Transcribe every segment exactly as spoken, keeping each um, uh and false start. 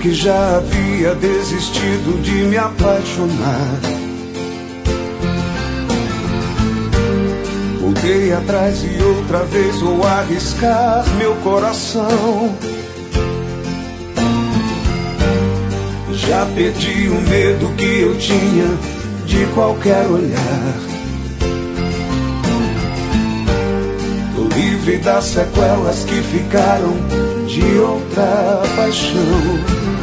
que já havia desistido de me apaixonar. Voltei atrás e outra vez vou arriscar meu coração. Já perdi o medo que eu tinha de qualquer olhar. Tô livre das sequelas que ficaram de outra paixão.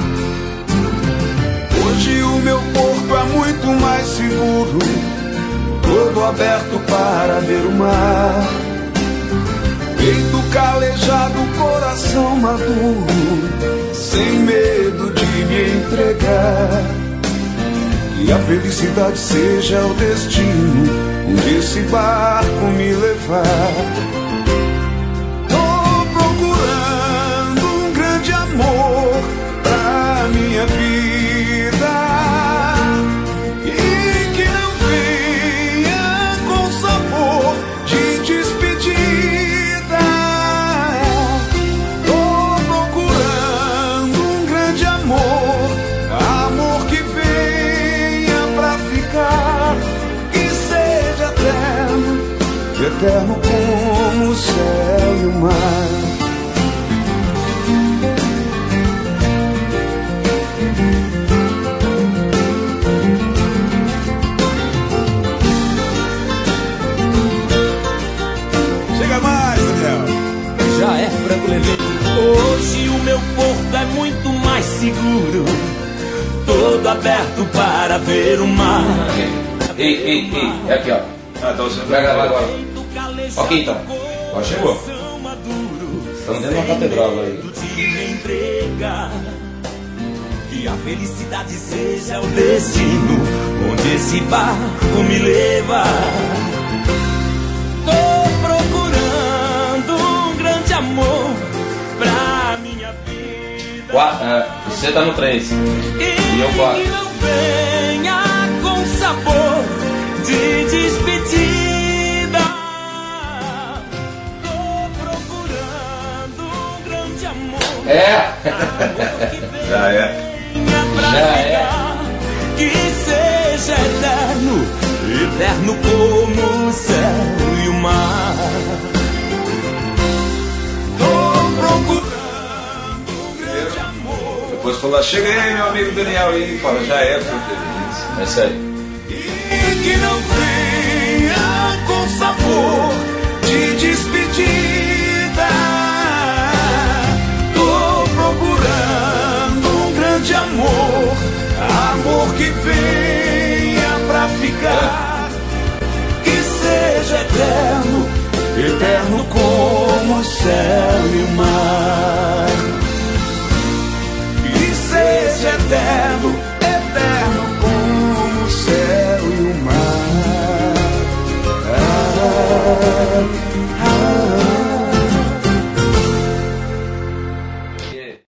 Hoje o meu corpo é muito mais seguro, todo aberto para ver o mar. Peito calejado, coração maduro, sem medo de me entregar. Que a felicidade seja o destino onde esse barco me levar. Tô procurando um grande amor pra minha vida, e que não venha com sabor de despedida. Tô procurando um grande amor, amor que venha pra ficar, que seja eterno, eterno como o céu e o mar. Já é frango levei. Hoje o meu corpo é muito mais seguro, todo aberto para ver o mar. Ei, ei, ei, é aqui ó. Ah, então você vai gravar agora. Ok, então. Ó, chegou. Estamos dentro de uma catedral aí. Que a felicidade seja o destino onde esse barco me leva. Tô procurando um grande amor pra minha vida. Quatro, é, você tá no três. E, e eu quatro. Que não venha com sabor de despedida. Tô procurando um grande amor. É. Já é. Já é. Que seja eterno, eterno como o céu e o mar. Tô procurando um grande amor. Depois falou, chega aí meu amigo Daniel aí, fala, já é, seu feliz. É isso aí. E que não venha com sabor de despedida. Tô procurando um grande amor, amor que venha pra ficar, que seja eterno, eterno como o céu e o mar. Que seja eterno,